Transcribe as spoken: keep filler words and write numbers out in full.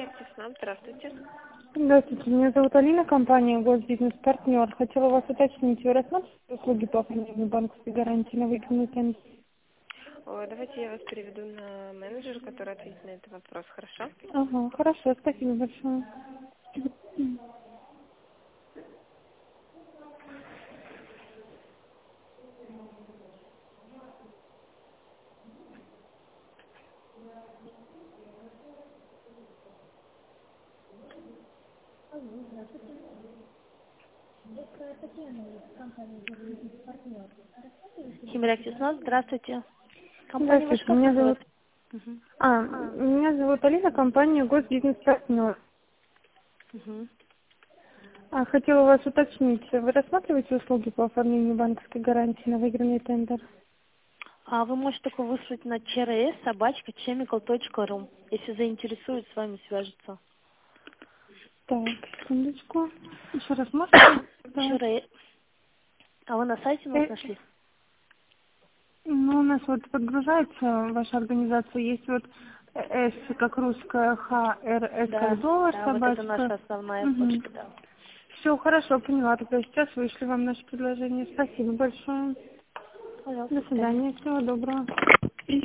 Химбрактис, нам здравствуйте. Здравствуйте, меня зовут Алина, компания Госбизнес-партнер. Хотела вас уточнить, вы рассматриваете услуги по оформлению банковской гарантии на выигранный тендер? Ой, давайте я вас переведу на менеджера, который ответит на этот вопрос, хорошо? Ага, хорошо, спасибо большое. Химбрактис, здравствуйте. Компания ваша Здравствуйте, как меня зовут... называется? Мгм. А, меня зовут Алина, компания Госбизнес-партнер. Мгм. А, хотела вас уточнить, вы рассматриваете услуги по оформлению банковской гарантии на выигранный тендер? А вы можете только выслать на чрс собачка chemical точка ру, если заинтересует, с вами свяжется. Так, секундочку. Еще раз можете давать? чрс. А вы на сайте нас Э, нашли? Ну, у нас вот подгружается ваша организация, есть вот С как русская, Х, Р, С Да, как доллар, да, вот это собачка. наша основная Угу. почта, да. Все хорошо, поняла. Тогда сейчас вышли вам наше предложение. Спасибо большое. Пожалуйста, До до свидания. свидания, всего доброго.